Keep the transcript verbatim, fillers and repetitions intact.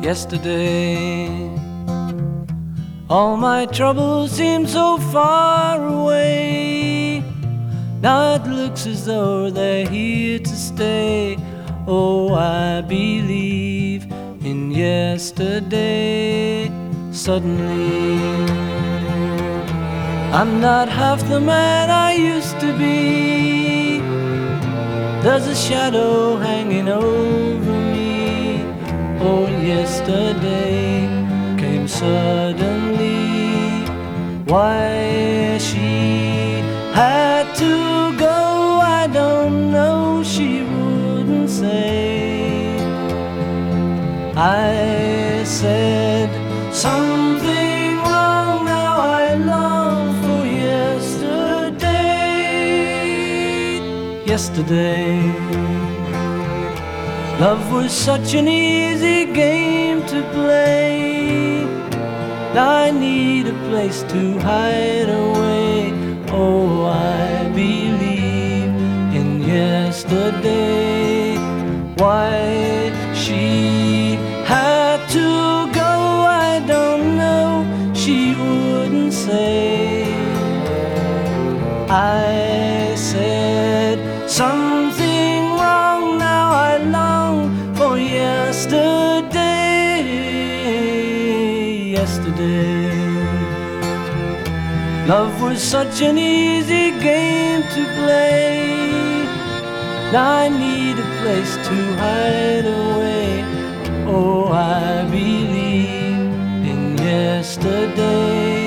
yesterday. All my troubles seem so far away. Now it looks as though they're here to stay. Oh, I believe in yesterday. Suddenly, I'm not half the man I used to be. There's a shadow hanging over me. Oh, yesterday came suddenly. Why she had to go, I don't know, she wouldn't say. I said something wrong, now I long for yesterday. Yesterday, love was such an easy game to play. Now I need a place to hide away. Oh, I believe in yesterday. Why she had to go, I don't know, she wouldn't say. I said something wrong, now I long for yesterday. Yesterday, love was such an easy game to play. Now I need a place to hide away. Oh, I believe in yesterday.